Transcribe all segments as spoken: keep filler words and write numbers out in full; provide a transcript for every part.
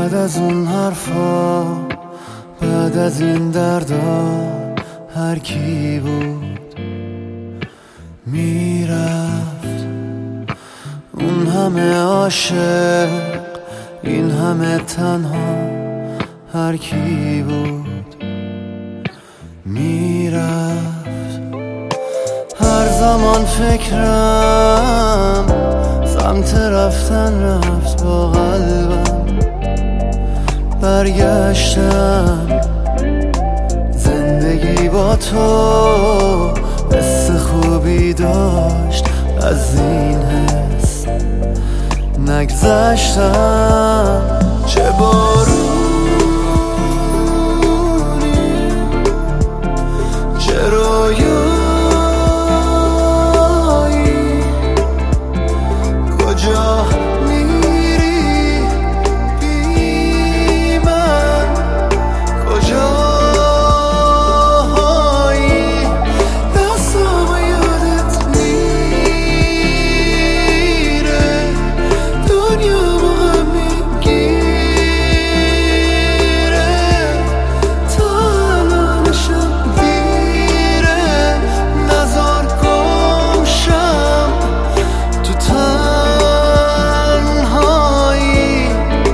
بعد از اون حرفا، بعد از این دردا، هر کی بود میرفت. اون همه عاشق، این همه تنها، هر کی بود میرفت. هر زمان فکرم سمت رفتن رفت، با قلبم برگشتم. زندگی با تو حس خوبی داشت، از این حس نگذشتم. چه بارونی، چه رویایی، کجا میری بی من، کجایی؟ دستم یادت میره، دنیا مهم میگیره، تا الانشم دیره. نزار گمشم تو تنهایی.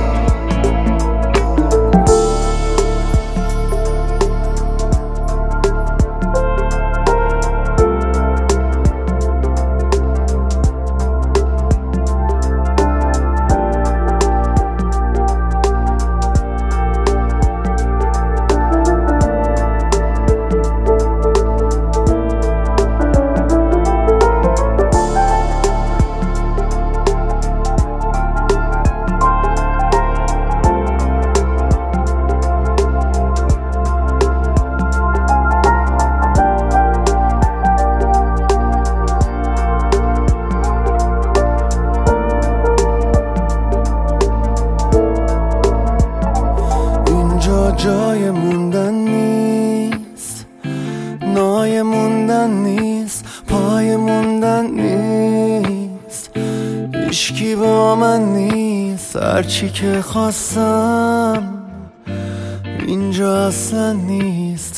جای موندن نیست، نای موندن نیست، پای موندن نیست، هیچکی با من نیست. هرچی که خواستم اینجا اصلا نیست،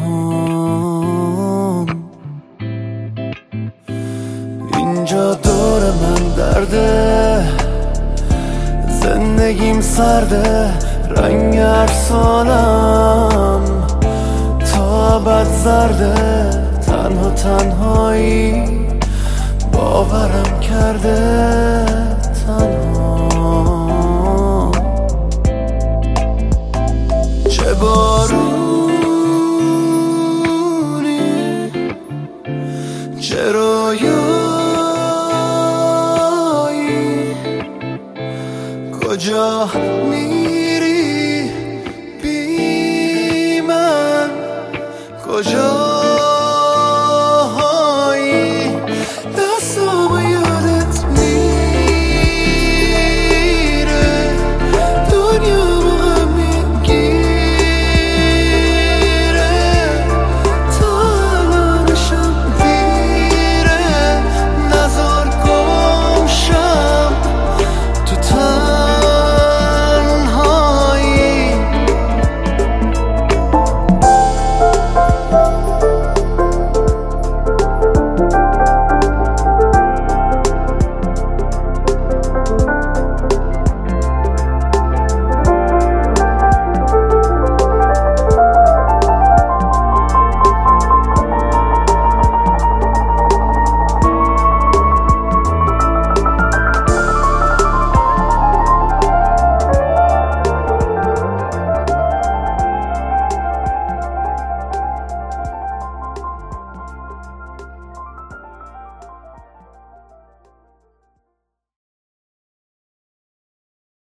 تنهام. اینجا دور من درده، زندگیم سرده، رنگ ارسالم تا ابد زرده. تنها تنهایی باورم کرده، تنها. چه بارونی، چه رویایی، کجا می